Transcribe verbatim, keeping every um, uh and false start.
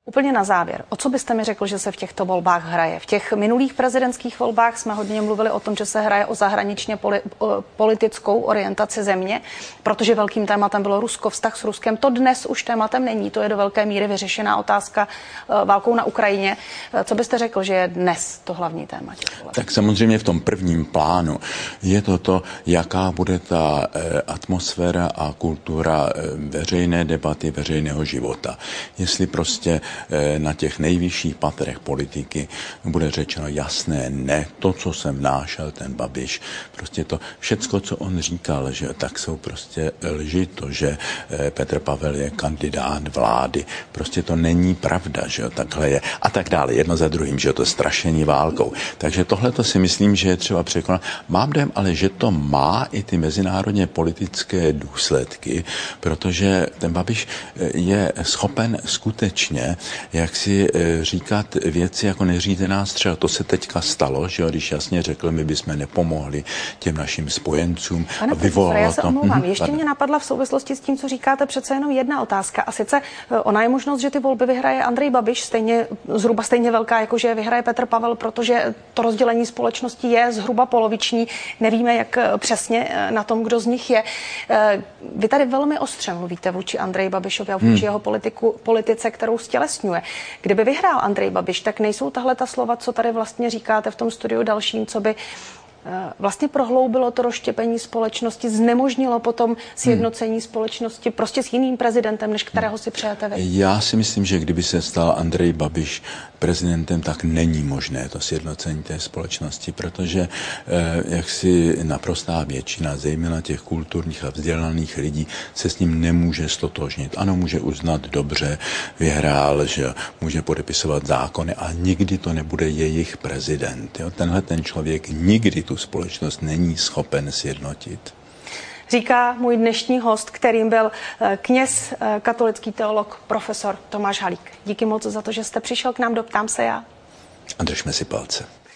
Úplně na závěr, o co byste mi řekl, že se v těchto volbách hraje? V těch minulých prezidentských volbách jsme hodně mluvili o tom, že se hraje o zahraničně poli, o politickou orientaci země, protože velkým tématem bylo Rusko, vztah s Ruskem. To dnes už tématem není, to je do velké míry vyřešená otázka válkou na Ukrajině. Co byste řekl, že je dnes to hlavní téma? Tak samozřejmě v tom prvním plánu je to to, jaká bude ta atmosféra a kultura veřejné debaty, veřejného života. Jestli prostě na těch nejvyšších patrech politiky bude řečeno jasné ne, to, co jsem vnášel ten Babiš, prostě to všecko, co on říkal, že tak jsou prostě lži, to, že Petr Pavel je kandidát vlády, prostě to není pravda, že jo, takhle je a tak dále, jedno za druhým, že jo, to strašení válkou. Takže tohle to si myslím, že je třeba překonat. Mám dojem, ale že to má i ty mezinárodně politické důsledky, protože ten Babiš je schopen skutečně jak si říkat věci jako neřízená střela. To se teďka stalo, že jo, když jasně řekl, my bychom nepomohli těm našim spojencům. Pane profesore, já se omlouvám. Ještě Pane. mě napadla v souvislosti s tím, co říkáte, přece jenom jedna otázka. A sice ona je možnost, že ty volby vyhraje Andrej Babiš, stejně, zhruba stejně velká, jako že vyhraje Petr Pavel, protože to rozdělení společnosti je zhruba poloviční. Nevíme, jak přesně na tom, kdo z nich je. Vy tady velmi ostře mluvíte vůči Andreji Babišovi a vůči hmm. jeho politiku, politice, kterou stělesňuje. Kdyby vyhrál Andrej Babiš, tak nejsou tahle ta slova, co tady vlastně říkáte v tom studiu dalším, co by vlastně prohloubilo to rozštěpení společnosti, znemožnilo potom sjednocení hmm. společnosti prostě s jiným prezidentem, než kterého si přejete vy. Já si myslím, že kdyby se stal Andrej Babiš prezidentem, tak není možné to sjednocení té společnosti, protože eh, jaksi naprostá většina, zejména těch kulturních a vzdělaných lidí, se s ním nemůže stotožnit. Ano, může uznat dobře, vyhrál, že může podepisovat zákony, a nikdy to nebude jejich prezident. Jo? Tenhle ten člověk nikdy tu společnost není schopen sjednotit. Říká můj dnešní host, kterým byl kněz, katolický teolog, profesor Tomáš Halík. Díky moc za to, že jste přišel k nám do Ptám se já. A držme si palce.